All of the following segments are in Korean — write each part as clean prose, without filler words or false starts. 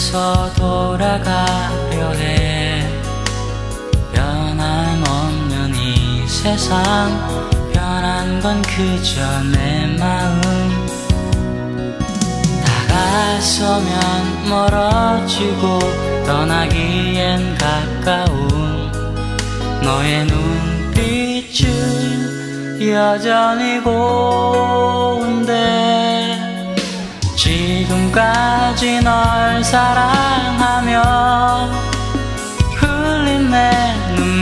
여기서 돌아가려 해. 변함없는 이 세상, 변한 건 그저 내 마음. 다가서면 멀어지고 떠나기엔 가까운 너의 눈빛은 여전히 고운데, 지금까지 널 사랑하며 흘린 내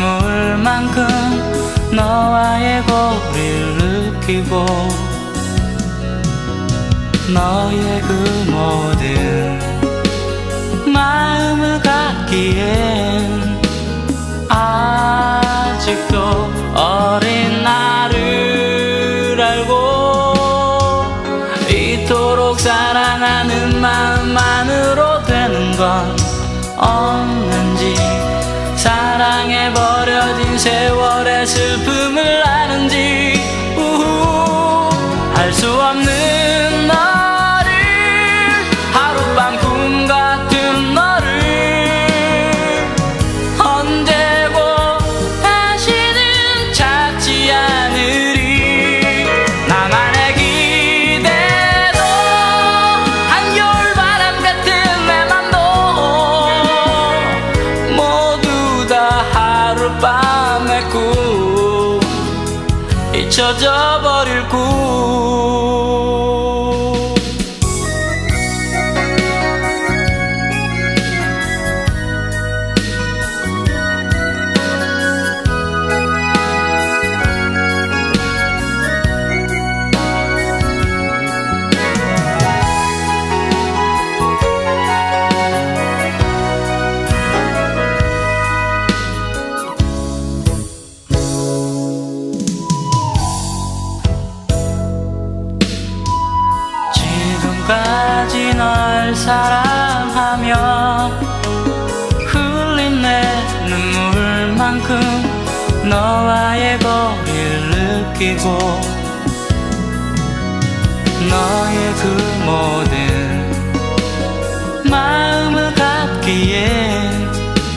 눈물만큼 너와의 거리를 느끼고, 너의 그 모든 마음을 갖기엔 아직도 어린 나를 알고, 이토록 사랑하는 마음만으로 되는 건 없는지, 사랑에 버려진 세월의 슬픔을 아는지, 할 수 없는 너를, 하룻밤 꿈 같은 너를 언제고 다시는 찾지 않으리. 나만의 기대도 한겨울 바람 같은 내 맘도 모두 다 하룻밤의 꿈, 잊혀져 버릴 꿈. 지금까지 널 사랑하며 흘린 내 눈물만큼 너와의 거리를 느끼고, 너의 그 모든 마음을 갖기에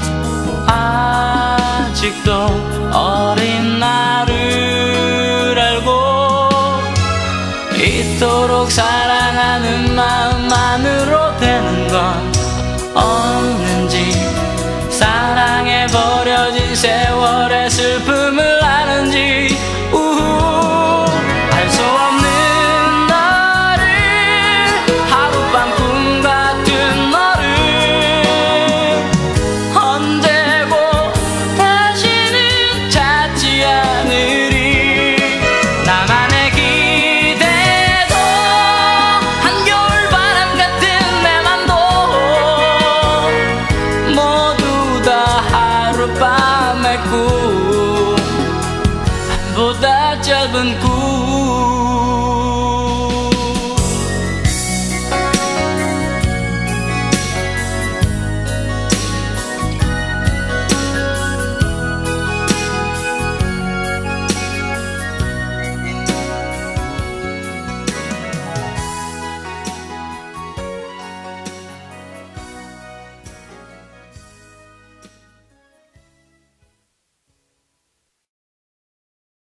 아직도 어린 나를 알고, 이토록 사랑하는 마음만으로 되는 건 없는지, 사랑에 버려진 세월의 슬픔을 아는지, 할 수 없는 너를, 하룻밤 꿈 같은 너를 언제고 다시는 찾지 않으리. 나만의 기대도 한겨울 바람 같은 내 맘도 모두 다 하룻밤의 꿈, 보다 짧은 꿈.